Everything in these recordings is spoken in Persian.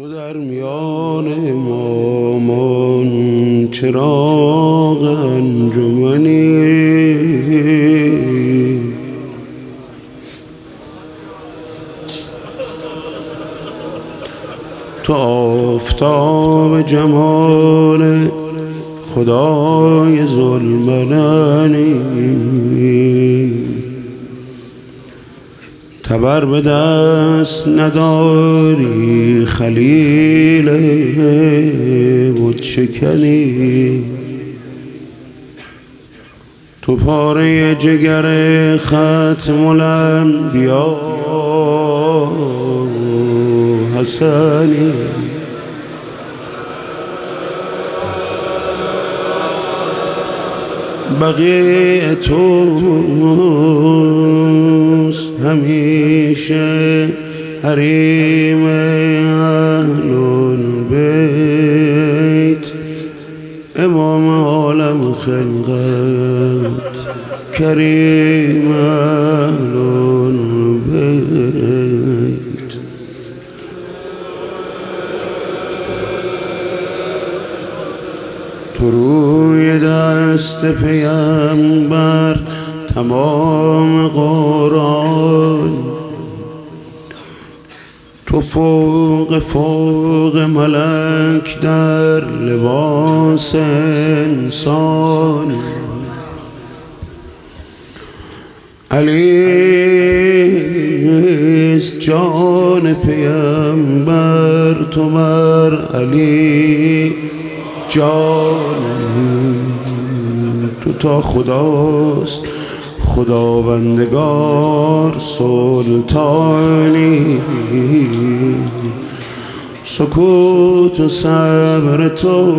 تو در میان مامان چراغ انجمنی، تو آفتاب جمال خدای ذوالمننی، تبر به دست نداری خلیل بت شکنی، تو پاره جگر ختم الانبیا حسنی، بقیه توست همیشه حریم اهل البیت، امام عالم خلقت کریم اهل البیت. تو روی دست پیامبر تمام قرآن، تو فوق ملک در لباس انسان، علیست جان پیامبر، تو بر علی جان، تو تا خداست خداوندگار سلطانی، سکوت و صبر تو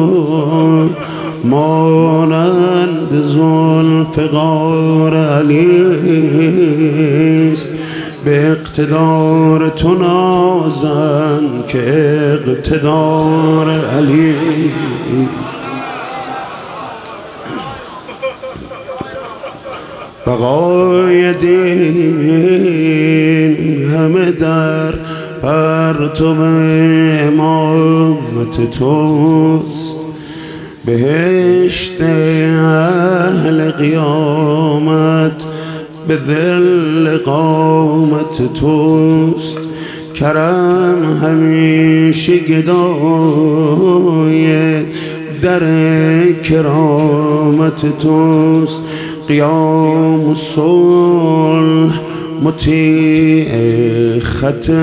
مانند ذوالفقار علیست، به اقتدار تو نازن که اقتدار علی، بقای دین همه در پرتو امامت توست، بهشت اهل قیامت به ذل قامت توست، کرم همیشه گدای در کرامت توست، قیام و صلح مطیع خط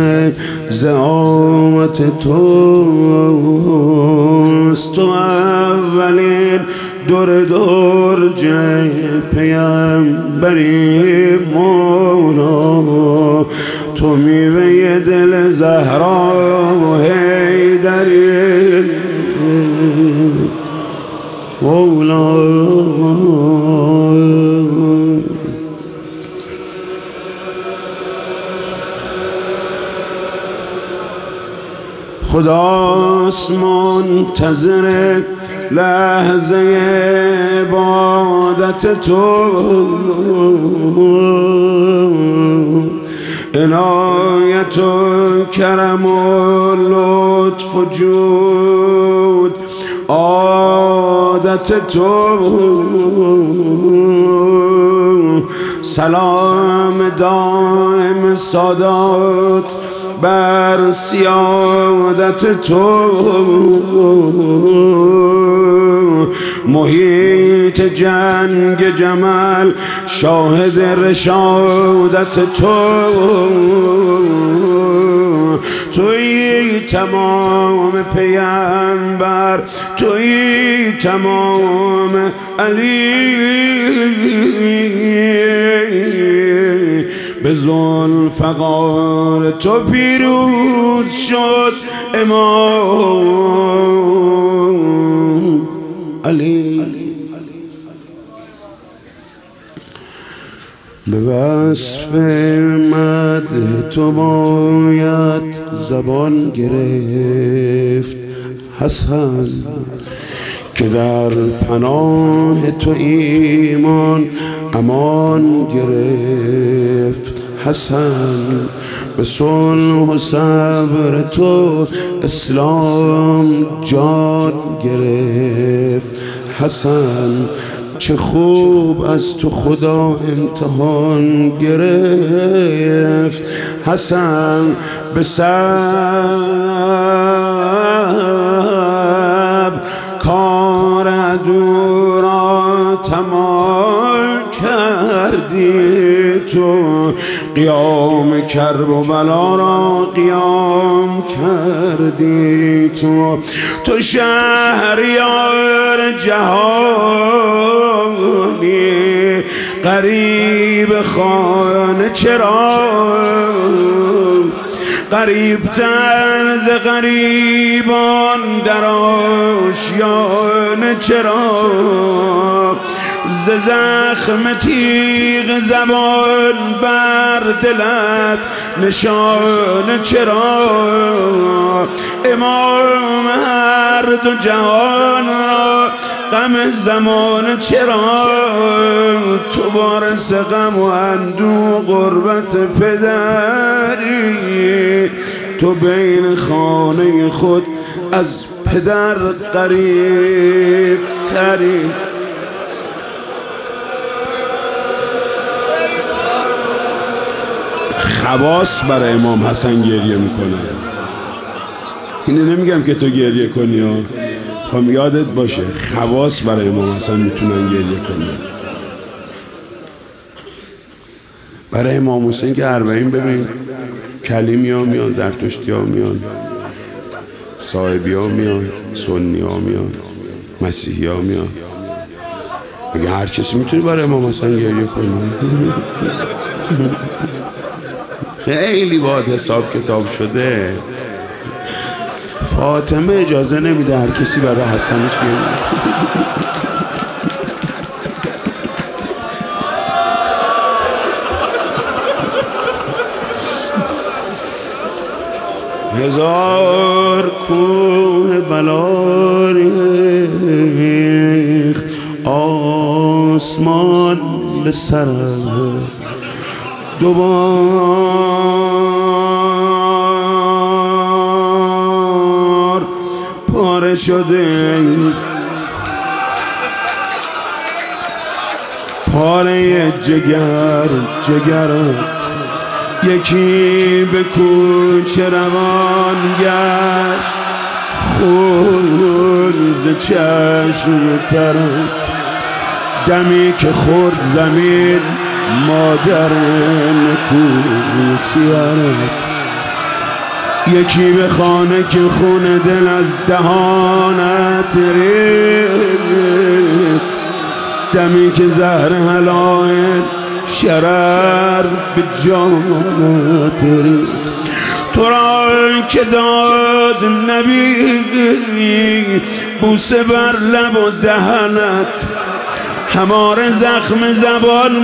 زعامت توست، تو اولین درجه پیامبری مولا، تو میوه دل زهرا و حیدری مولا، خداست منتظر لحظه عبادت تو، عنایت و کرم و لطف و جود عادت تو، سلام دائم سادات بر سیادت تو، محیط جنگ جمل شاهد رشادت تو، تویی تمام پیامبر، تویی تمام علی، به ذوالفقار تو پیروز شد امام علی، به وصف مدح تو باید زبان گرفت حسن، که در پناه تو ایمان امان گرفت حسن به صلح و صبر تو اسلام جان گرفت حسن چه خوب از تو خدا امتحان گرفت حسن به صبر کار عدو را تمام کردی تو قیام کرب و بلا را قیام کردی تو شهریار جهانی غریب خانه چرا غریب‌تر ز غریبان در آشیانه چرا ز زخم تیغ زبان بر دلت نشانه چرا امام هر دو جهان را غم زمان چرا تو بارس غم و اندوه غربت پدری تو بین خانه خود از پدر غریب تری خواص برای امام حسن گریه میکنه. اینو نمیگم که تو گریه کنی ها، میخوام یادت باشه خواص برای امام حسن میتونن گریه کنن. برای امام حسین که اربعین ببین کلیمی ها میان، زرتشتی ها میان، صاحبی ها میان، سنی ها میان، مسیحی ها میان. اگه هر کسی میتونه برای امام حسن گریه کنه خیلی باید حساب کتاب شده. فاطمه اجازه نمیده هر کسی برای حسنش گریه. هزار کوه بلا ریخت آسمان به سرم دوبار پاره شده پاره جگرت یکی به کوچه روان گشت خون ز چشم ترت دمی که خورد زمین مادر نکوسیارت یکی به خانه که خون دل از دهانت ریخت دمی که زهر حلال شرر به جانت ریخت تو را که داد نبی بوسه بر لب و دهنت هماره زخم زبان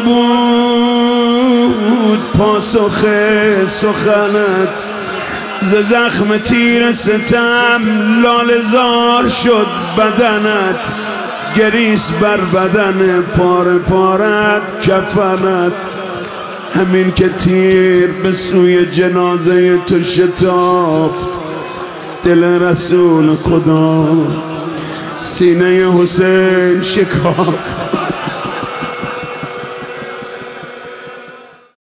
بود پاسخ سخنت ز زخم تیر ستم لاله‌زار شد بدنت گریست بر بدن پاره پارت کفنت همین که تیر به سوی جنازه تو شتافت دل رسول خدا سینه حسین شکافت